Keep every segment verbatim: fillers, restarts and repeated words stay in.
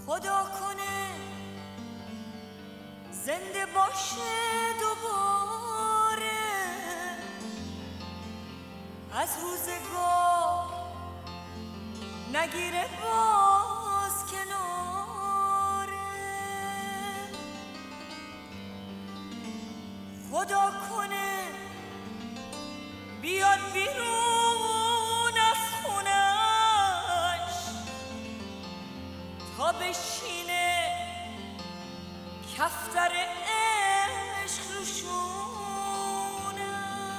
خدا کنه زنده باشه دوباره از روزگار نگیره باز کناره. خدا کنه بیاد بیرون از خونش تا بشینه کفتر عشق رو شونش.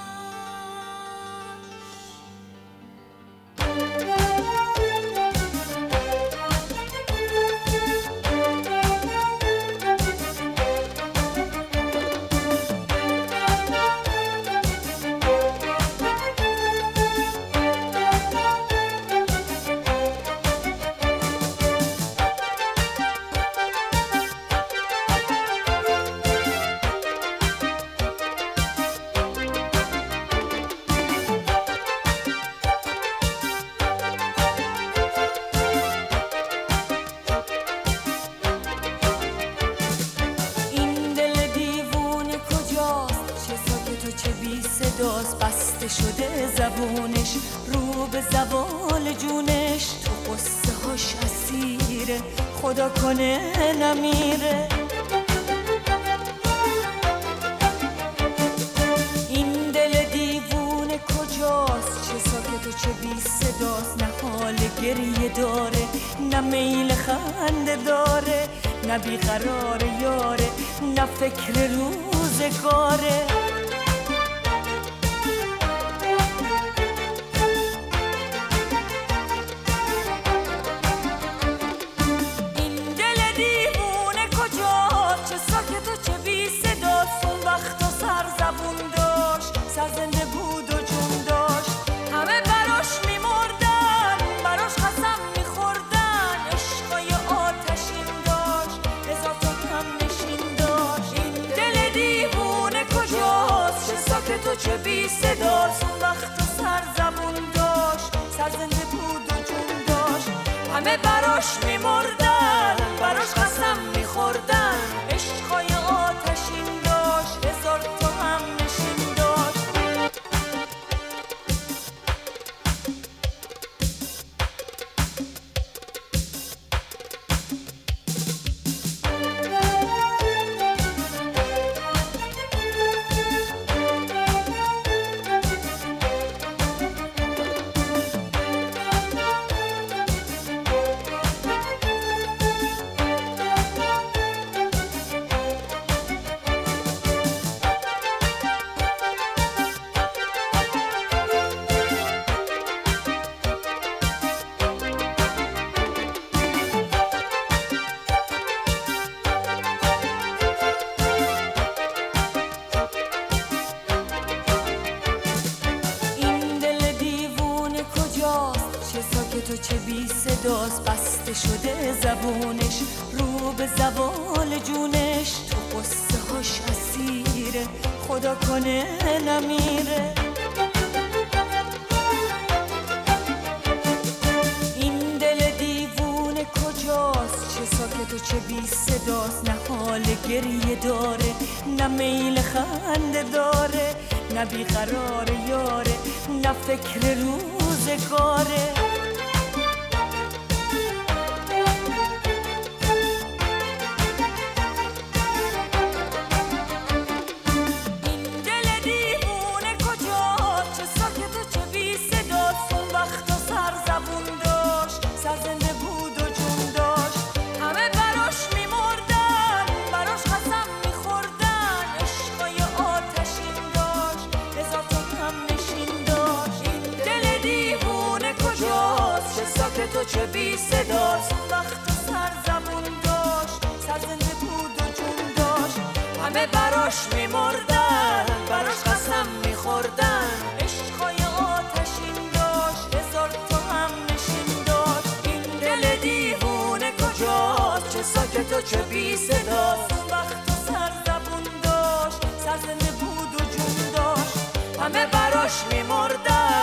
بسته شده زبونش رو به زوال جونش، تو قصه هاش اسیره خدا کنه نمیره. این دل دیوونه کجاست، چه ساکت و چه بی صداست، نه حال گریه داره نه میل خنده داره، نه بیقرار یاره نه فکر روزگاره. سرزنده بود و جون داشت، همه براش میمردن، براش قسم میخوردن، عشقای آتشین داشت، هزار تا هم نشین داشت. این دل دیوونه کجاست، چه ساکت و چه بی صداست، اون وقت و سر زبون داشت، سرزنده بود و جون داشت، همه براش میمردن، براش قسم میخوردن، عشقای آتشین داشت، هزار تا هم نشین داشت. تو چه بی صداست، بسته شده زبونش رو به زوال جونش، تو قصه هاش اسیره خدا کنه نمیره. این دل دیوونه کجاست، چه ساکت و چه بی صداست، نه حال گریه داره نه میل خنده داره، نه بیقرار یاره نه فکر روزگاره. سرزنده بود و جون داشت، همه براش میمردن، براش قسم میخوردن، عشقای آتشین داشت، هزار تا هم نشین داشت. این دل دیوونه کجاست، چه ساکت و چه بی صداست، وقت و سر زبون داشت، سرزنده بود و جون داشت، همه براش میمردن، براش قسم میخوردن، عشقای آتشین داشت، هزار تا هم نشین داشت. دل دیوونه کجاست، چه ساکت و چه بی صداست، وقت و سر زبون داشت، سرزنده بود و جون داشت، همه براش میمردن،